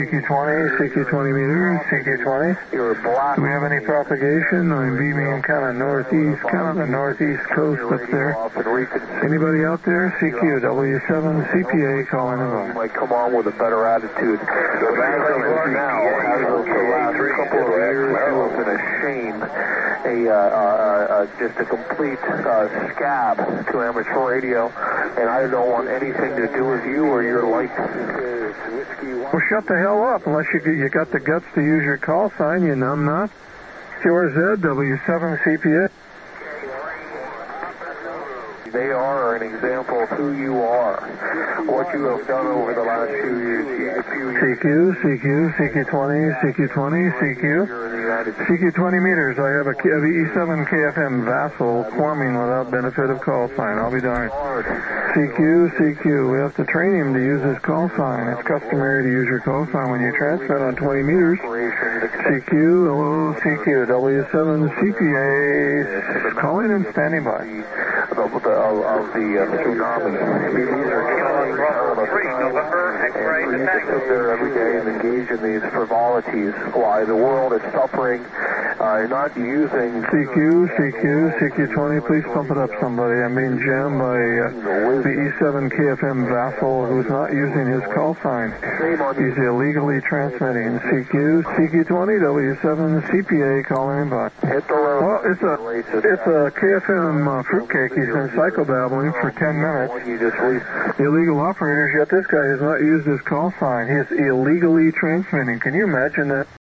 CQ20, CQ20 meters, CQ20. Do we have any propagation? I'm beaming kind of northeast, kind of the northeast coast up there. Anybody out there? CQ, W7, CPA calling in. Might come on with a better attitude. But as of now, as of the last couple of years, you have been a shame, just a complete scab to amateur radio, and I don't want anything to do with you or your likeness. Well, shut the hell up unless you got the guts to use your call sign, you numbnut. QRZ, W7 CPA. They are an example of who you are, what you have done over the last few years. CQ, CQ20, CQ20, CQ. CQ20 meters. I have a E7 KFM Vassal forming without benefit of call sign. I'll be darned. CQ. We have to train him to use his call sign. It's customary to use your call sign when you transmit on 20 meters. CQ, hello, CQ, W7 CPA, calling and standing by. Of the tsunami. These are killing all the time. And for you to sit there every day and engage in these frivolities while the world is suffering, you're not using... CQ20, please pump it up somebody. I'm being jammed by the E7 KFM Vassal who's not using his call sign. He's illegally transmitting. CQ20, W7 CPA calling by. Hit the road. Well, it's a KFM fruitcake. He's been psychobabbling for 10 minutes. Illegal operators, yet this guy has not used his call sign. He is illegally transmitting. Can you imagine that?